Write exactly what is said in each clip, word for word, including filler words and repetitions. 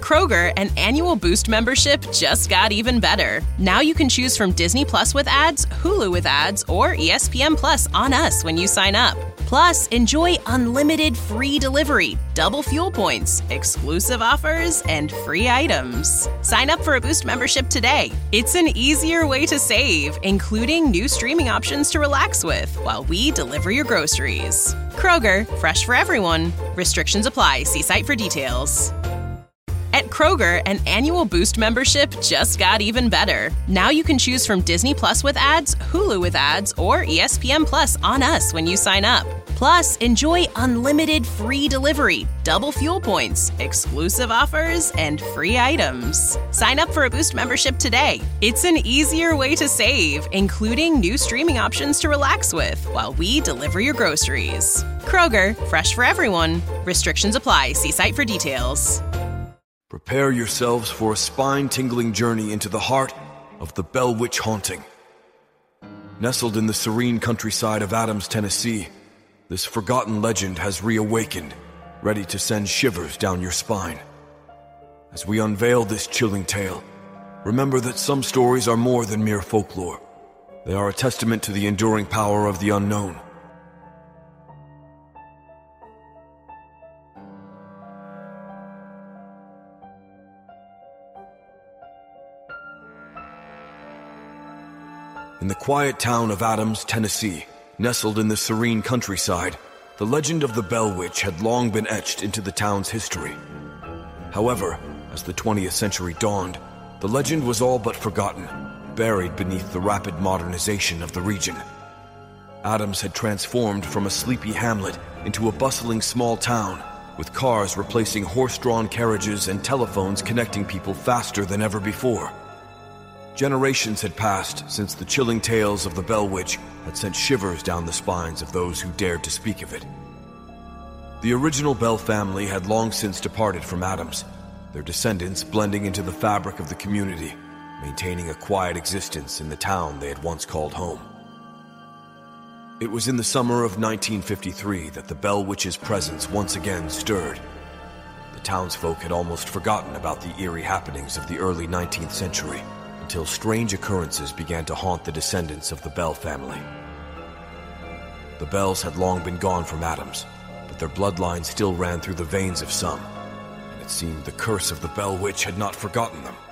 Kroger, an annual Boost membership just got even better. Now you can choose from Disney Plus with ads, Hulu with ads, or E S P N Plus on us when you sign up. Plus, enjoy unlimited free delivery, double fuel points, exclusive offers, and free items. Sign up for a Boost membership today. It's an easier way to save, including new streaming options to relax with while we deliver your groceries. Kroger, fresh for everyone. Restrictions apply. See site for details. At Kroger, an annual Boost membership just got even better. Now you can choose from Disney Plus with ads, Hulu with ads, or E S P N Plus on us when you sign up. Plus, enjoy unlimited free delivery, double fuel points, exclusive offers, and free items. Sign up for a Boost membership today. It's an easier way to save, including new streaming options to relax with while we deliver your groceries. Kroger, fresh for everyone. Restrictions apply. See site for details. Prepare yourselves for a spine-tingling journey into the heart of the Bell Witch haunting. Nestled in the serene countryside of Adams, Tennessee, this forgotten legend has reawakened, ready to send shivers down your spine. As we unveil this chilling tale, remember that some stories are more than mere folklore. They are a testament to the enduring power of the unknown. In the quiet town of Adams, Tennessee, nestled in the serene countryside, the legend of the Bell Witch had long been etched into the town's history. However, as the twentieth century dawned, the legend was all but forgotten, buried beneath the rapid modernization of the region. Adams had transformed from a sleepy hamlet into a bustling small town, with cars replacing horse-drawn carriages and telephones connecting people faster than ever before. Generations had passed since the chilling tales of the Bell Witch had sent shivers down the spines of those who dared to speak of it. The original Bell family had long since departed from Adams, their descendants blending into the fabric of the community, maintaining a quiet existence in the town they had once called home. It was in the summer of nineteen fifty-three that the Bell Witch's presence once again stirred. The townsfolk had almost forgotten about the eerie happenings of the early nineteenth century, until strange occurrences began to haunt the descendants of the Bell family. The Bells had long been gone from Adams, but their bloodline still ran through the veins of some, and it seemed the curse of the Bell Witch had not forgotten them.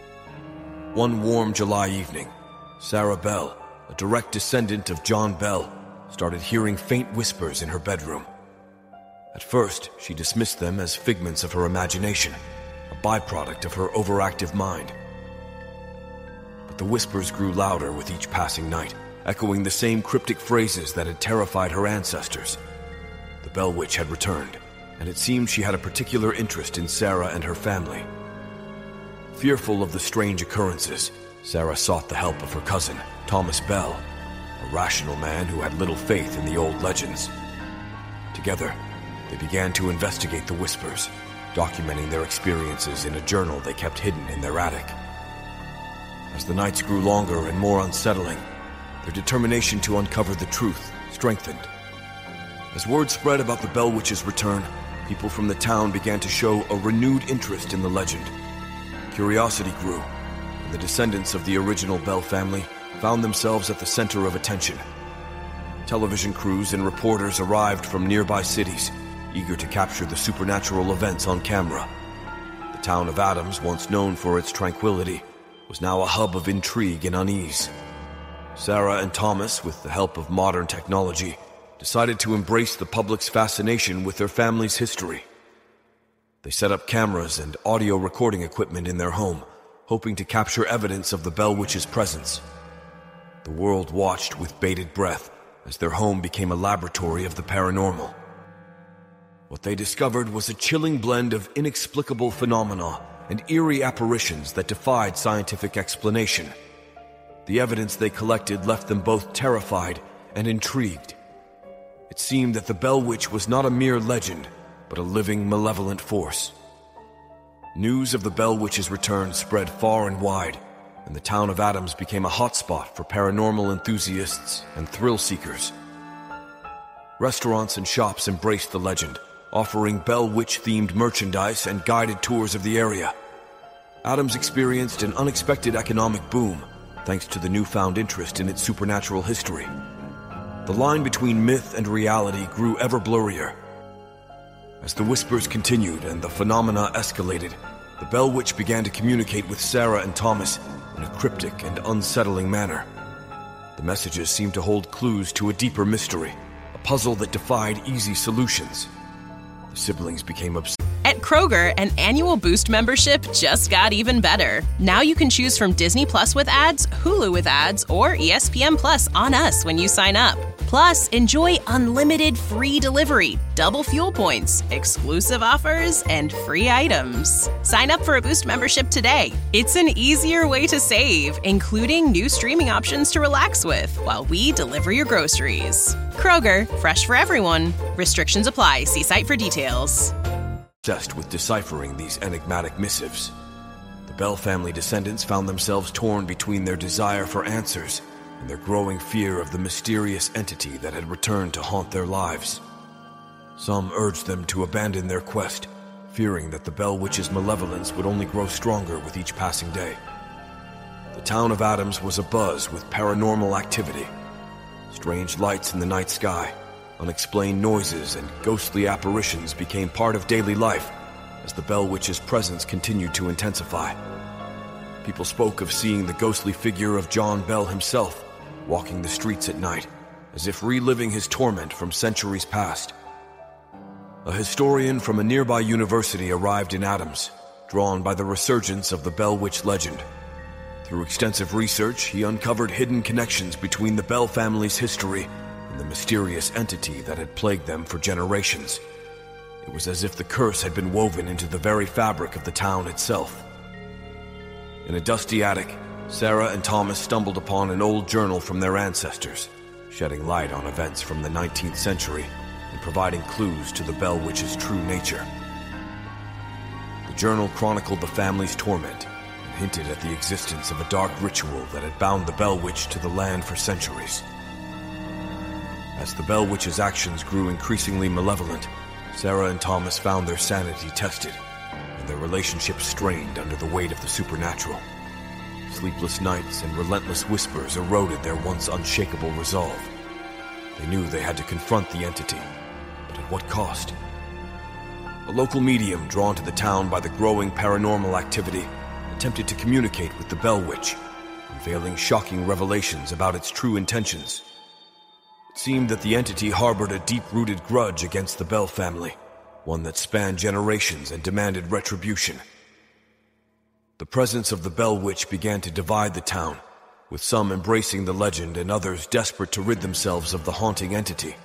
One warm July evening, Sarah Bell, a direct descendant of John Bell, started hearing faint whispers in her bedroom. At first, she dismissed them as figments of her imagination, a byproduct of her overactive mind. The whispers grew louder with each passing night, echoing the same cryptic phrases that had terrified her ancestors. The Bell Witch had returned, and it seemed she had a particular interest in Sarah and her family. Fearful of the strange occurrences, Sarah sought the help of her cousin, Thomas Bell, a rational man who had little faith in the old legends. Together, they began to investigate the whispers, documenting their experiences in a journal they kept hidden in their attic. As the nights grew longer and more unsettling, their determination to uncover the truth strengthened. As word spread about the Bell Witch's return, people from the town began to show a renewed interest in the legend. Curiosity grew, and the descendants of the original Bell family found themselves at the center of attention. Television crews and reporters arrived from nearby cities, eager to capture the supernatural events on camera. The town of Adams, once known for its tranquility, was now a hub of intrigue and unease. Sarah and Thomas, with the help of modern technology, decided to embrace the public's fascination with their family's history. They set up cameras and audio recording equipment in their home, hoping to capture evidence of the Bell Witch's presence. The world watched with bated breath as their home became a laboratory of the paranormal. What they discovered was a chilling blend of inexplicable phenomena and eerie apparitions that defied scientific explanation. The evidence they collected left them both terrified and intrigued. It seemed that the Bell Witch was not a mere legend, but a living, malevolent force. News of the Bell Witch's return spread far and wide, and the town of Adams became a hotspot for paranormal enthusiasts and thrill seekers. Restaurants and shops embraced the legend, offering Bell Witch-themed merchandise and guided tours of the area. Adams experienced an unexpected economic boom, thanks to the newfound interest in its supernatural history. The line between myth and reality grew ever blurrier. As the whispers continued and the phenomena escalated, the Bell Witch began to communicate with Sarah and Thomas in a cryptic and unsettling manner. The messages seemed to hold clues to a deeper mystery, a puzzle that defied easy solutions. The siblings became obsessed. At Kroger, an annual Boost membership just got even better. Now you can choose from Disney Plus with ads, Hulu with ads, or E S P N Plus on us when you sign up. Plus, enjoy unlimited free delivery, double fuel points, exclusive offers, and free items. Sign up for a Boost membership today. It's an easier way to save, including new streaming options to relax with while we deliver your groceries. Kroger, fresh for everyone. Restrictions apply. See site for details. Obsessed with deciphering these enigmatic missives. The Bell family descendants found themselves torn between their desire for answers and their growing fear of the mysterious entity that had returned to haunt their lives. Some urged them to abandon their quest, fearing that the Bell Witch's malevolence would only grow stronger with each passing day. The town of Adams was abuzz with paranormal activity. Strange lights in the night sky, unexplained noises, and ghostly apparitions became part of daily life as the Bell Witch's presence continued to intensify. People spoke of seeing the ghostly figure of John Bell himself walking the streets at night, as if reliving his torment from centuries past. A historian from a nearby university arrived in Adams, drawn by the resurgence of the Bell Witch legend. Through extensive research, he uncovered hidden connections between the Bell family's history and the mysterious entity that had plagued them for generations. It was as if the curse had been woven into the very fabric of the town itself. In a dusty attic, Sarah and Thomas stumbled upon an old journal from their ancestors, shedding light on events from the nineteenth century and providing clues to the Bell Witch's true nature. The journal chronicled the family's torment and hinted at the existence of a dark ritual that had bound the Bell Witch to the land for centuries. As the Bell Witch's actions grew increasingly malevolent, Sarah and Thomas found their sanity tested and their relationship strained under the weight of the supernatural. Sleepless nights and relentless whispers eroded their once unshakable resolve. They knew they had to confront the entity, but at what cost? A local medium drawn to the town by the growing paranormal activity attempted to communicate with the Bell Witch, unveiling shocking revelations about its true intentions. It seemed that the entity harbored a deep-rooted grudge against the Bell family, one that spanned generations and demanded retribution. The presence of the Bell Witch began to divide the town, with some embracing the legend and others desperate to rid themselves of the haunting entity.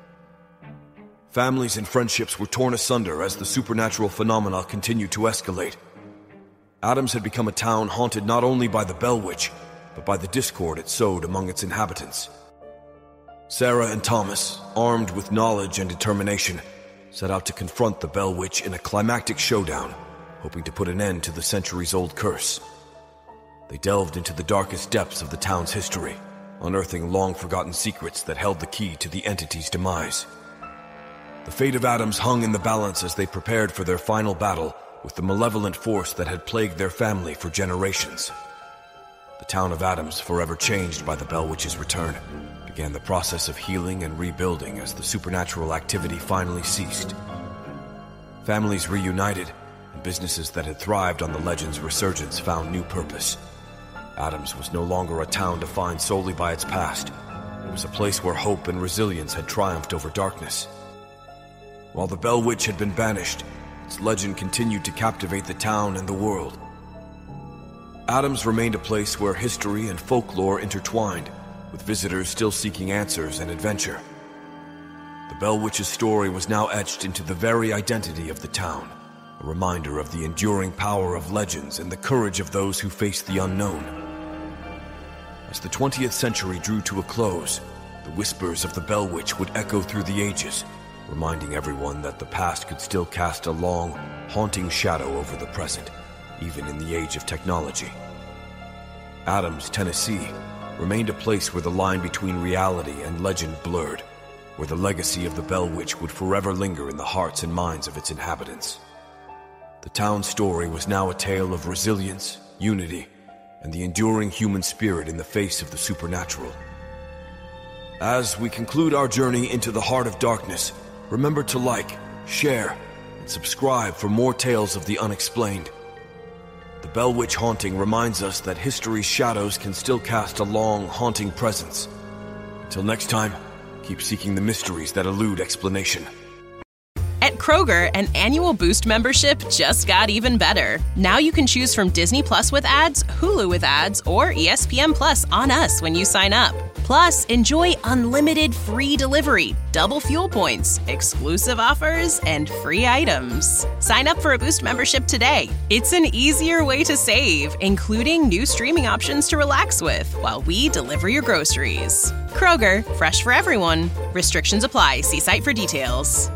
Families and friendships were torn asunder as the supernatural phenomena continued to escalate. Adams had become a town haunted not only by the Bell Witch, but by the discord it sowed among its inhabitants. Sarah and Thomas, armed with knowledge and determination, set out to confront the Bell Witch in a climactic showdown, hoping to put an end to the centuries-old curse. They delved into the darkest depths of the town's history, unearthing long-forgotten secrets that held the key to the entity's demise. The fate of Adams hung in the balance as they prepared for their final battle with the malevolent force that had plagued their family for generations. The town of Adams, forever changed by the Bell Witch's return, began the process of healing and rebuilding as the supernatural activity finally ceased. Families reunited, and businesses that had thrived on the legend's resurgence found new purpose. Adams was no longer a town defined solely by its past. It was a place where hope and resilience had triumphed over darkness. While the Bell Witch had been banished, its legend continued to captivate the town and the world. Adams remained a place where history and folklore intertwined, with visitors still seeking answers and adventure. The Bell Witch's story was now etched into the very identity of the town, a reminder of the enduring power of legends and the courage of those who faced the unknown. As the twentieth century drew to a close, the whispers of the Bell Witch would echo through the ages, reminding everyone that the past could still cast a long, haunting shadow over the present, even in the age of technology. Adams, Tennessee, remained a place where the line between reality and legend blurred, where the legacy of the Bell Witch would forever linger in the hearts and minds of its inhabitants. The town's story was now a tale of resilience, unity, and the enduring human spirit in the face of the supernatural. As we conclude our journey into the heart of darkness, remember to like, share, and subscribe for more tales of the unexplained. The Bell Witch haunting reminds us that history's shadows can still cast a long, haunting presence. Until next time, keep seeking the mysteries that elude explanation. At Kroger, an annual Boost membership just got even better. Now you can choose from Disney Plus with ads, Hulu with ads, or E S P N Plus on us when you sign up. Plus, enjoy unlimited free delivery, double fuel points, exclusive offers, and free items. Sign up for a Boost membership today. It's an easier way to save, including new streaming options to relax with while we deliver your groceries. Kroger, fresh for everyone. Restrictions apply. See site for details.